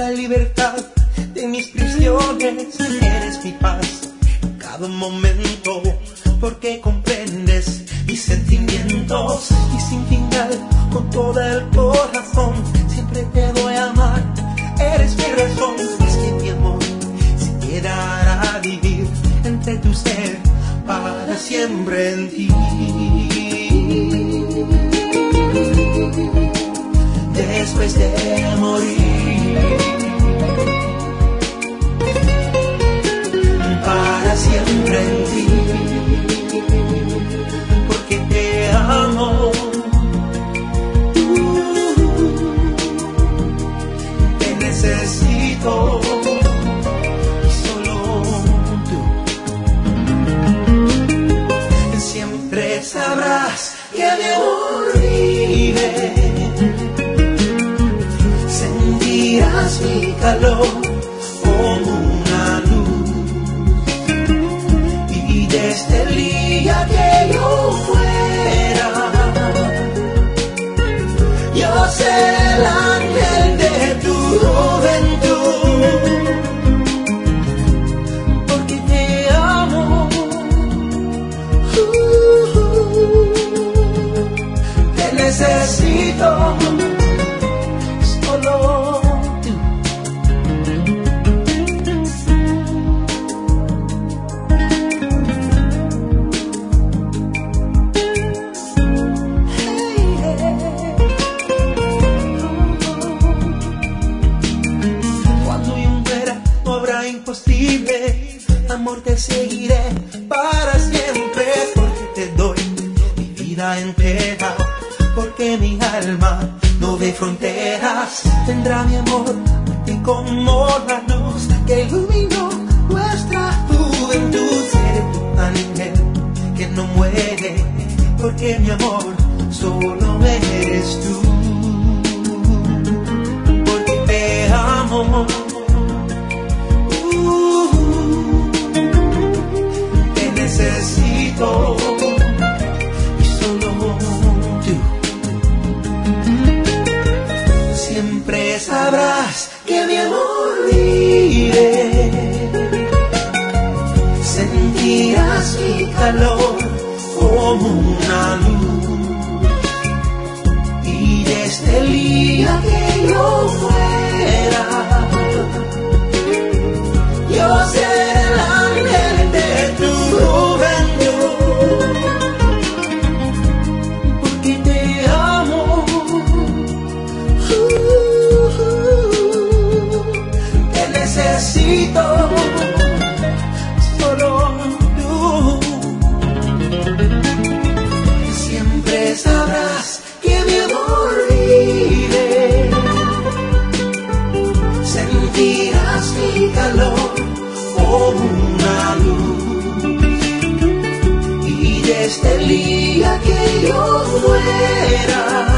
la libertad de mis prisiones. Eres mi paz en cada momento, porque comprendes mis sentimientos. Y sin final, con todo el corazón, siempre te voy a amar. Eres mi razón, es que mi amor se quedará a vivir entre tu ser para siempre en ti. Después de morir, para siempre en ti, porque te amo. Te necesito, y solo tú. Siempre sabrás que mi amor vive. Sentirás mi calor como una luz, y desde el día que yo muera, yo seré el ángel de tu juventud, porque te amo. Te necesito. Imposible, amor, te seguiré para siempre, porque te doy mi vida entera, porque mi alma no ve fronteras. Tendrá mi amor a ti como la luz que iluminó nuestra juventud. Seré tu ángel que no muere, porque mi amor solo eres tú, porque te amo. Necesito, y solo tú. Siempre sabrás que mi amor vive. Sentirás mi calor como una luz, y desde el día que yo muera, yo seré el ángel de tu juventud, porque te amo. Te necesito, solo tú. Siempre sabrás que mi amor vive. Sentirás mi calor como una luz, y desde el día que yo muera,